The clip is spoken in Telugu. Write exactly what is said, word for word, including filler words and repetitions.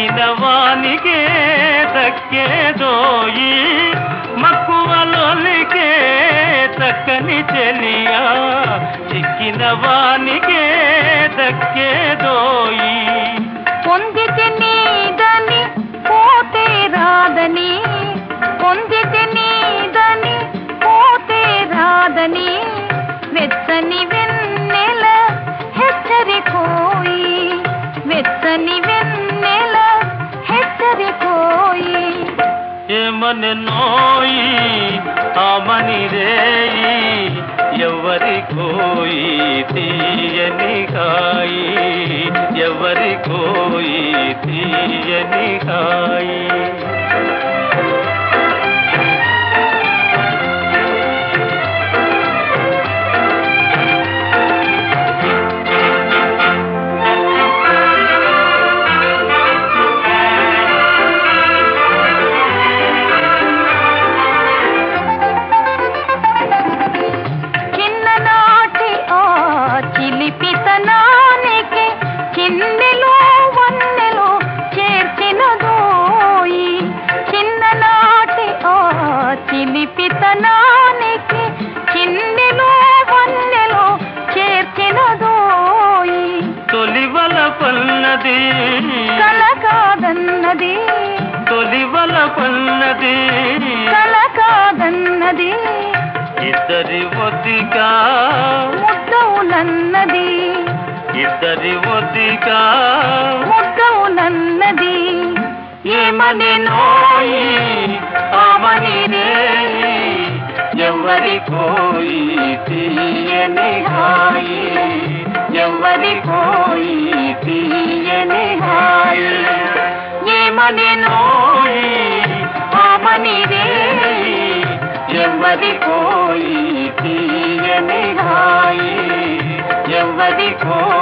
చిక్కిన వానికే దక్కేదోయి మక్కువలోలికే చక్కని చెలియా చిక్కిన వానికే దక్కేదోయి పొందితే నీదని పోతే రాదని పొందితే నీదని పోతే రాదని వెచ్చని వెన్నెల హెచ్చరికోయి వెచ్చని వెన్నెల హెచ్చరికోయి ఏమని నోయి ఆమని రేయి ఎవరి కోయి తీయని కాయి ఎవరి కోయి తీయని కాయి పితనానికి చిన్నెలో వన్నెలో చేర్చినదోయి చిన్ననాటి ఆ చిలిపితనానికి చిన్నెలో వన్నెలో చేర్చినదోయి తొలివల పన్నది కల కాదన్నది తొలివల పన్నది కల కాదన్నది ఇద్దరి ఒద్దిగా ముద్దవునన్నది ఇద్దరి ఒద్దిగా ముద్దవునన్నది ఏమని నోయి ఆమని రేయి ఎవరి కోయి తీయని హాయి ఎవరి కోయి తీయని హాయి ఏమని నోయి ఆమని రేయి ఎవరి కోయి తీయని హాయి ఎవరి కోయి